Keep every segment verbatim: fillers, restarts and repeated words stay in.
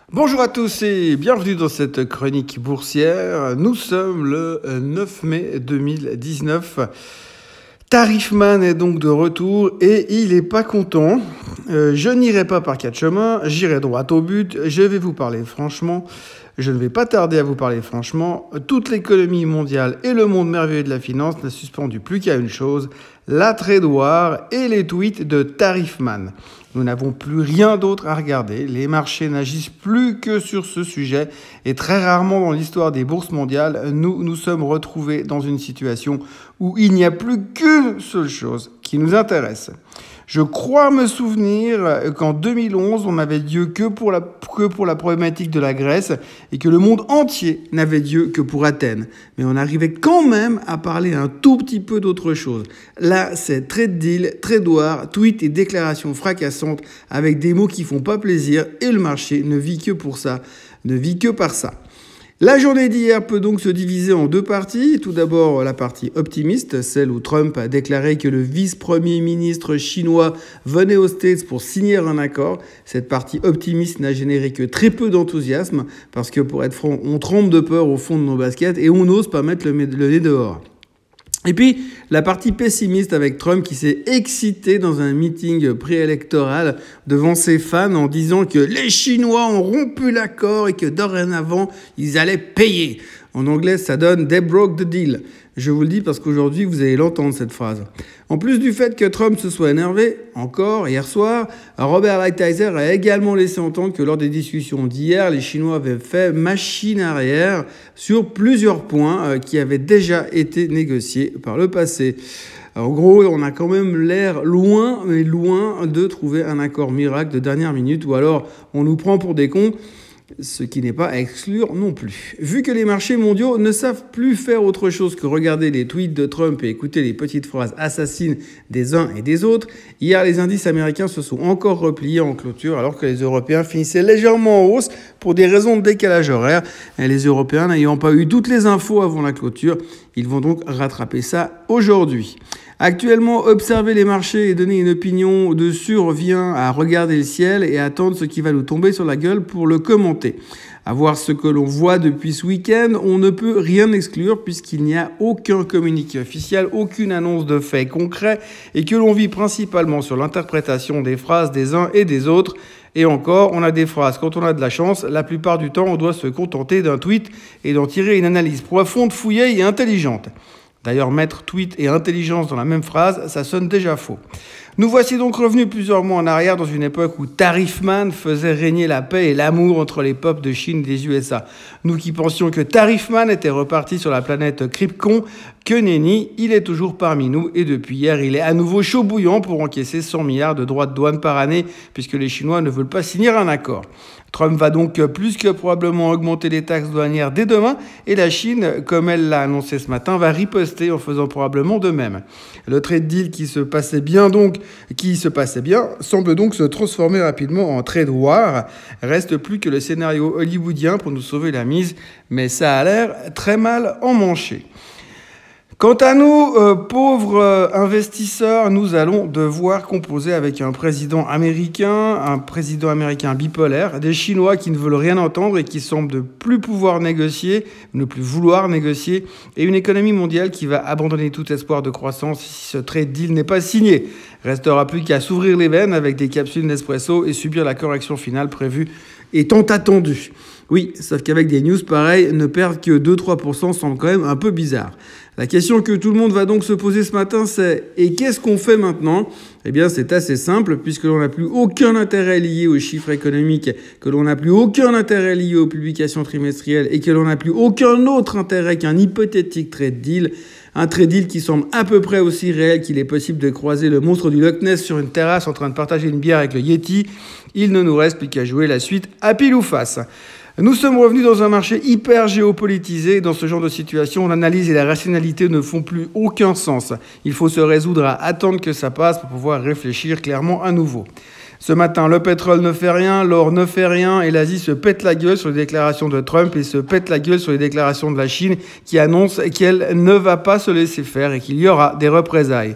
Bonjour à tous et bienvenue dans cette chronique boursière. Nous sommes le neuf mai deux mille dix-neuf. Tarifman est donc de retour et il est pas content. Euh, je n'irai pas par quatre chemins, j'irai droit au but. Je vais vous parler franchement. Je ne vais pas tarder à vous parler franchement. Toute l'économie mondiale et le monde merveilleux de la finance n'a suspendu plus qu'à une chose, la trade war et les tweets de Tarifman. Nous n'avons plus rien d'autre à regarder. Les marchés n'agissent plus que sur ce sujet et très rarement dans l'histoire des bourses mondiales, nous nous sommes retrouvés dans une situation où il n'y a plus qu'une seule chose qui nous intéresse. Je crois me souvenir qu'en deux mille onze, on n'avait Dieu que pour, la, que pour la problématique de la Grèce et que le monde entier n'avait Dieu que pour Athènes. Mais on arrivait quand même à parler un tout petit peu d'autre chose. Là, c'est trade deal, trade war, tweets et déclarations fracassantes avec des mots qui font pas plaisir et le marché ne vit que pour ça, ne vit que par ça. La journée d'hier peut donc se diviser en deux parties. Tout d'abord, la partie optimiste, celle où Trump a déclaré que le vice-premier ministre chinois venait aux States pour signer un accord. Cette partie optimiste n'a généré que très peu d'enthousiasme parce que, pour être franc, on tremble de peur au fond de nos baskets et on n'ose pas mettre le nez dehors. Et puis, la partie pessimiste avec Trump qui s'est excité dans un meeting préélectoral devant ses fans en disant que les Chinois ont rompu l'accord et que dorénavant, ils allaient payer. En anglais, ça donne « they broke the deal ». Je vous le dis parce qu'aujourd'hui, vous allez l'entendre, cette phrase. En plus du fait que Trump se soit énervé, encore hier soir, Robert Lighthizer a également laissé entendre que lors des discussions d'hier, les Chinois avaient fait machine arrière sur plusieurs points euh, qui avaient déjà été négociés par le passé. En gros, on a quand même l'air loin, mais loin de trouver un accord miracle de dernière minute, ou alors on nous prend pour des cons, ce qui n'est pas à exclure non plus. Vu que les marchés mondiaux ne savent plus faire autre chose que regarder les tweets de Trump et écouter les petites phrases assassines des uns et des autres, hier les indices américains se sont encore repliés en clôture alors que les Européens finissaient légèrement en hausse pour des raisons de décalage horaire. Et les Européens n'ayant pas eu toutes les infos avant la clôture, ils vont donc rattraper ça aujourd'hui. Actuellement, observer les marchés et donner une opinion dessus revient à regarder le ciel et attendre ce qui va nous tomber sur la gueule pour le commenter. À voir ce que l'on voit depuis ce week-end, on ne peut rien exclure puisqu'il n'y a aucun communiqué officiel, aucune annonce de faits concrets et que l'on vit principalement sur l'interprétation des phrases des uns et des autres. Et encore, on a des phrases quand on a de la chance. La plupart du temps, on doit se contenter d'un tweet et d'en tirer une analyse profonde, fouillée et intelligente. D'ailleurs, mettre tweet et intelligence dans la même phrase, ça sonne déjà faux. Nous voici donc revenus plusieurs mois en arrière dans une époque où Tarifman faisait régner la paix et l'amour entre les peuples de Chine et des U S A. Nous qui pensions que Tarifman était reparti sur la planète Krypton, que nenni, il est toujours parmi nous et depuis hier, il est à nouveau chaud bouillant pour encaisser cent milliards de droits de douane par année puisque les Chinois ne veulent pas signer un accord. Trump va donc plus que probablement augmenter les taxes douanières dès demain et la Chine, comme elle l'a annoncé ce matin, va riposter en faisant probablement de même. Le trade deal qui se passait bien donc, qui se passait bien, semble donc se transformer rapidement en trade war. Reste plus que le scénario hollywoodien pour nous sauver la mise, mais ça a l'air très mal emmanché. Quant à nous, euh, pauvres euh, investisseurs, nous allons devoir composer avec un président américain, un président américain bipolaire, des Chinois qui ne veulent rien entendre et qui semblent ne plus pouvoir négocier, ne plus vouloir négocier, et une économie mondiale qui va abandonner tout espoir de croissance si ce trade deal n'est pas signé. Restera plus qu'à s'ouvrir les veines avec des capsules Nespresso et subir la correction finale prévue et tant attendue. Oui, sauf qu'avec des news pareilles, ne perdre que deux à trois pour cent semble quand même un peu bizarre. La question que tout le monde va donc se poser ce matin, c'est « et qu'est-ce qu'on fait maintenant ?» Eh bien, c'est assez simple, puisque l'on n'a plus aucun intérêt lié aux chiffres économiques, que l'on n'a plus aucun intérêt lié aux publications trimestrielles et que l'on n'a plus aucun autre intérêt qu'un hypothétique trade deal. Un trade deal qui semble à peu près aussi réel qu'il est possible de croiser le monstre du Loch Ness sur une terrasse en train de partager une bière avec le Yeti. Il ne nous reste plus qu'à jouer la suite à pile ou face. Nous sommes revenus dans un marché hyper géopolitisé. Dans ce genre de situation, l'analyse et la rationalité ne font plus aucun sens. Il faut se résoudre à attendre que ça passe pour pouvoir réfléchir clairement à nouveau. Ce matin, le pétrole ne fait rien, l'or ne fait rien et l'Asie se pète la gueule sur les déclarations de Trump et se pète la gueule sur les déclarations de la Chine qui annonce qu'elle ne va pas se laisser faire et qu'il y aura des représailles.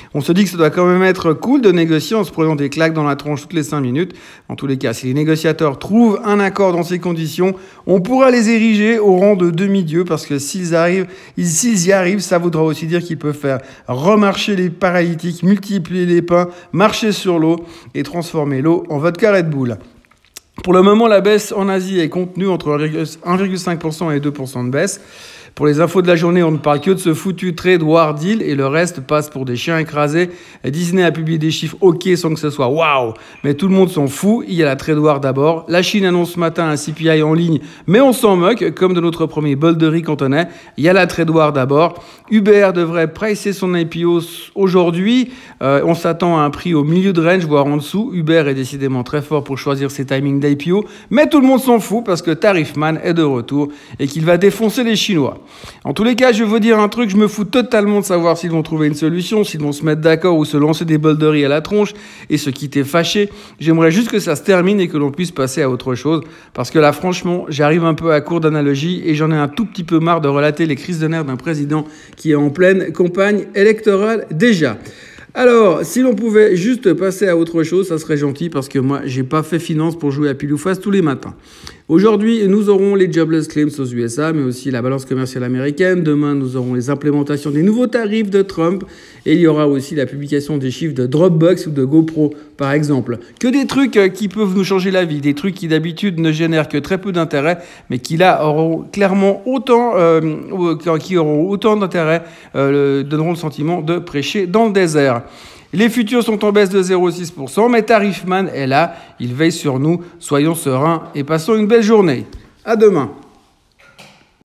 On se dit que ça doit quand même être cool de négocier en se prenant des claques dans la tronche toutes les cinq minutes. En tous les cas, si les négociateurs trouvent un accord dans ces conditions, on pourra les ériger au rang de demi-dieux parce que s'ils arrivent, s'ils y arrivent, ça voudra aussi dire qu'ils peuvent faire remarcher les paralytiques, multiplier les pains, marcher sur l'eau et transformer l'eau en vodka Red Bull. Pour le moment, la baisse en Asie est contenue entre un virgule cinq pour cent et deux pour cent de baisse. Pour les infos de la journée, on ne parle que de ce foutu trade war deal et le reste passe pour des chiens écrasés. Disney a publié des chiffres ok sans que ce soit waouh, mais tout le monde s'en fout. Il y a la trade war d'abord. La Chine annonce ce matin un C P I en ligne, mais on s'en moque, comme de notre premier bol de riz cantonais. Il y a la trade war d'abord. Uber devrait pricer son I P O aujourd'hui. Euh, on s'attend à un prix au milieu de range, voire en dessous. Uber est décidément très fort pour choisir ses timings d'I P O, mais tout le monde s'en fout parce que Tarifman est de retour et qu'il va défoncer les Chinois. En tous les cas, je vais vous dire un truc, je me fous totalement de savoir s'ils vont trouver une solution, s'ils vont se mettre d'accord ou se lancer des bolderies à la tronche et se quitter fâché. J'aimerais juste que ça se termine et que l'on puisse passer à autre chose. Parce que là, franchement, j'arrive un peu à court d'analogie et j'en ai un tout petit peu marre de relater les crises de nerfs d'un président qui est en pleine campagne électorale déjà. Alors, si l'on pouvait juste passer à autre chose, ça serait gentil parce que moi, j'ai pas fait finance pour jouer à pile ou face tous les matins. Aujourd'hui, nous aurons les jobless claims aux U S A, mais aussi la balance commerciale américaine. Demain, nous aurons les implémentations des nouveaux tarifs de Trump. Et il y aura aussi la publication des chiffres de Dropbox ou de GoPro, par exemple. Que des trucs qui peuvent nous changer la vie, des trucs qui d'habitude ne génèrent que très peu d'intérêt, mais qui là auront clairement autant, euh, qui auront autant d'intérêt, euh, donneront le sentiment de prêcher dans le désert. Les futurs sont en baisse de zéro virgule six pour cent, mais Tarifman est là, il veille sur nous, soyons sereins et passons une belle journée. À demain.